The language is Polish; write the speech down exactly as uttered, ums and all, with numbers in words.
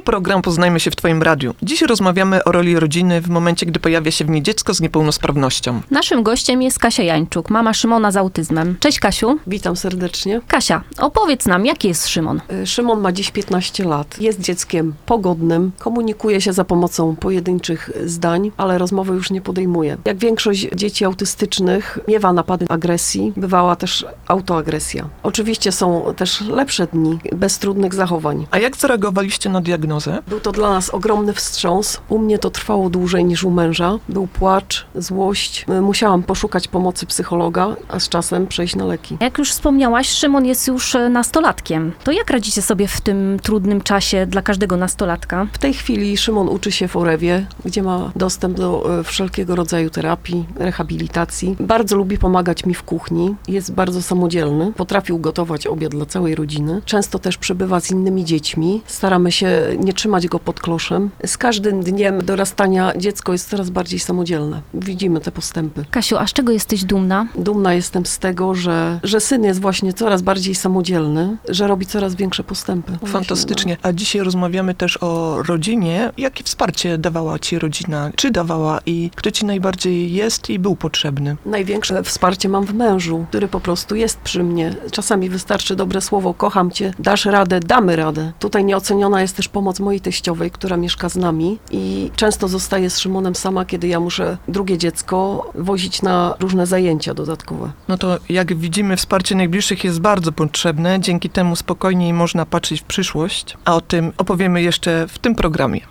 program Poznajmy się w Twoim radiu. Dziś rozmawiamy o roli rodziny w momencie, gdy pojawia się w niej dziecko z niepełnosprawnością. Naszym gościem jest Kasia Jańczuk, mama Szymona z autyzmem. Cześć Kasiu. Witam serdecznie. Kasia, opowiedz nam, jaki jest Szymon? Szymon ma dziś piętnaście lat. Jest dzieckiem pogodnym, komunikuje się za pomocą pojedynczych zdań, ale rozmowy już nie podejmuje. Jak większość dzieci autystycznych miewa napady agresji, bywała też autoagresja. Oczywiście są też lepsze dni, bez trudnych zachowań. A jak zareagowaliście na diagnozę? Był to dla nas ogromny wstrząs. U mnie to trwało dłużej niż u męża. Był płacz, złość. Musiałam poszukać pomocy psychologa, a z czasem przejść na leki. Jak już wspomniałaś, Szymon jest już nastolatkiem. To jak radzicie sobie w tym trudnym czasie dla każdego nastolatka? W tej chwili Szymon uczy się w Orewie, gdzie ma dostęp do e, wszelkiego rodzaju terapii, rehabilitacji. Bardzo lubi pomagać mi w kuchni. Jest bardzo samodzielny. Potrafił gotować obiad dla całej rodziny. Często też przebywa z innymi dziećmi. Staramy się nie trzymać go pod kloszem. Z każdym dniem dorastania dziecko jest coraz bardziej samodzielne. Widzimy te postępy. Kasiu, a z czego jesteś dumna? Dumna jestem z tego, że, że syn jest właśnie coraz bardziej samodzielny, że robi coraz większe postępy. Fantastycznie. A dzisiaj rozmawiamy też o rodzinie. Jakie wsparcie dawała ci rodzina? Czy dawała i kto ci najbardziej jest i był potrzebny? Największe wsparcie mam w mężu, który po prostu jest przy mnie. Czasami wystarczy dobre słowo, kocham cię, dasz radę, damy radę. Tutaj nieoceniona jest też pomoc mojej teściowej, która mieszka z nami i często zostaje z Szymonem sama, kiedy ja muszę drugie dziecko wozić na różne zajęcia dodatkowe. No to jak widzimy, wsparcie najbliższych jest bardzo potrzebne. Dzięki temu spokojniej można patrzeć w przyszłość, a o tym opowiemy jeszcze w tym programie.